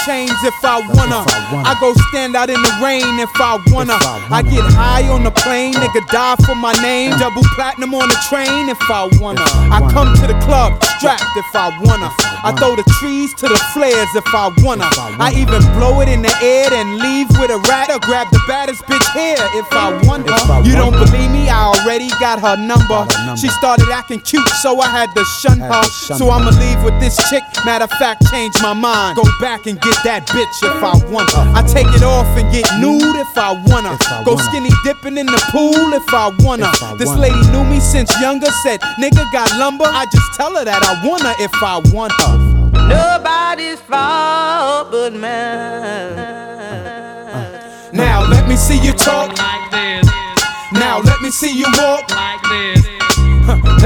chains if I wanna. I go stand out in the rain if I wanna. I get high on the plane, nigga die for my name. Double platinum on the train if I wanna. I come to the club strapped if I wanna. I throw the trees to the flares if I wanna. I even blow it in the air and leave with a rat or grab the baddest bitch here if I want her. You don't believe me? I already got her number. She started acting cute, so I had to shun her. So I'ma leave with this chick. Matter of fact, change my mind. Go back and get that bitch if I want her. I take it off and get nude if I wanna. Go skinny dipping in the pool if I wanna. This lady knew me since younger, said nigga got lumber. I just tell her that I wanna if I want her. Nobody's fault but mine. Now let me see you talk like this. Now let me see you walk Like this.